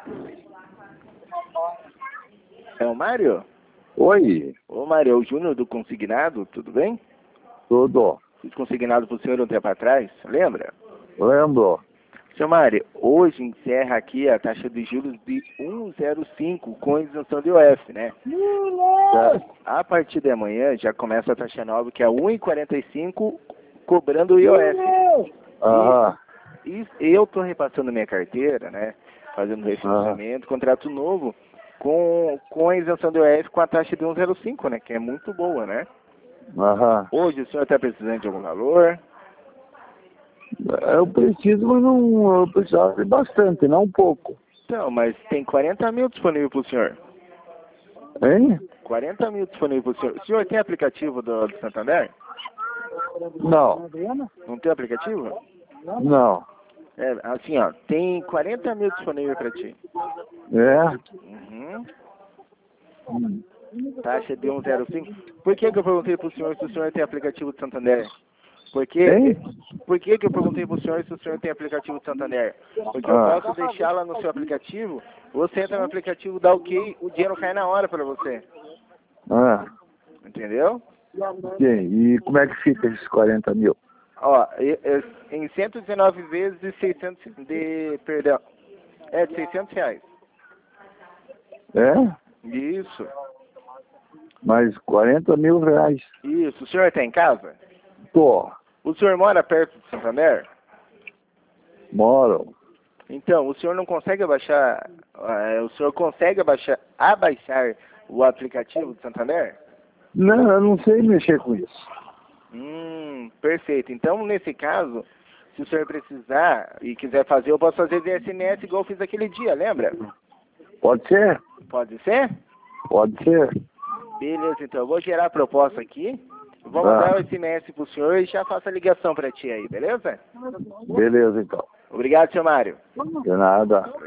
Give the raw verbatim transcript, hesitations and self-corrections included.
É o Mário? Oi, Ô Mário, é o Júnior do Consignado, tudo bem? tudo. Fiz consignado pro senhor um tempo atrás, lembra? Lembro. Seu Mário, hoje encerra aqui a taxa de juros de um vírgula zero cinco com isenção de O F, né? Tá. A partir de amanhã já começa a taxa nova, que é um vírgula quarenta e cinco cobrando o I O F. Aham. E, e eu estou repassando minha carteira, né? Fazendo refinanciamento, contrato novo, com, com a isenção do I O F com a taxa de um vírgula zero cinco, né? Que é muito boa, né? Aham. Hoje o senhor está precisando de algum valor? Eu preciso, mas não. Eu precisava de bastante, não um pouco. Então, mas tem quarenta mil disponível para o senhor. Hein? quarenta mil disponível para o senhor. O senhor tem aplicativo do, do Santander? Não. Não tem aplicativo? Não. É, assim, ó, tem quarenta mil disponível para ti. É? Uhum. Hum. Taxa de um vírgula zero cinco. Por que que eu perguntei para o senhor se o senhor tem aplicativo do Santander? Porque, Hein? por que que eu perguntei para o senhor se o senhor tem aplicativo do Santander? Porque eu Ah. posso deixar lá no seu aplicativo, você entra no aplicativo, dá ok, o dinheiro cai na hora para você. Ah. Entendeu? Sim. E como é que fica esses quarenta mil? Ó, e- e- em cento e dezenove vezes de seiscentos, de, perdão, é de seiscentos reais. É? Isso, Mais quarenta mil reais. isso. O senhor está em casa? Tô. O senhor mora perto de Santander? Moro. Então, o senhor não consegue abaixar, eh, o senhor consegue abaixar, abaixar o aplicativo do Santander? Não, eu não sei mexer com isso. Hum, perfeito. Então, nesse caso, se o senhor precisar e quiser fazer, eu posso fazer via S M S igual eu fiz aquele dia, lembra? Pode ser? Pode ser? Pode ser. Beleza, então eu vou gerar a proposta aqui, vou Ah. mandar o S M S pro senhor e já faço a ligação para ti aí, beleza? Beleza, então. Obrigado, seu Mário. De nada.